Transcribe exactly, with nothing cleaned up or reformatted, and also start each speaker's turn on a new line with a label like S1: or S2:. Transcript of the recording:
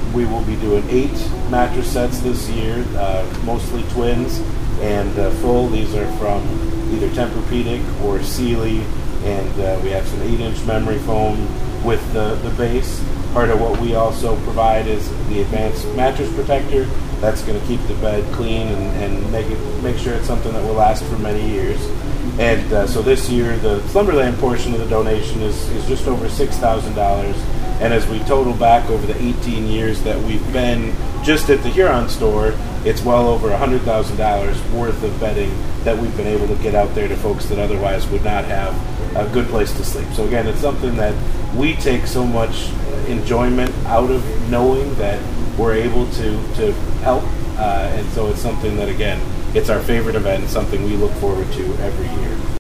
S1: we will be doing eight mattress sets this year, uh, mostly twins and uh, full. These are from either Tempur-Pedic or Sealy, and uh, we have some eight-inch memory foam with the, the base. Part of what we also provide is the advanced mattress protector. That's going to keep the bed clean and, and make it make sure it's something that will last for many years. And uh, so this year, the Slumberland portion of the donation is, is just over six thousand dollars. And as we total back over the eighteen years that we've been just at the Huron store, it's well over one hundred thousand dollars worth of bedding that we've been able to get out there to folks that otherwise would not have a good place to sleep. So again, it's something that we take so much enjoyment out of knowing that we're able to, to help. Uh, and so it's something that, again, it's our favorite event and something we look forward to every year.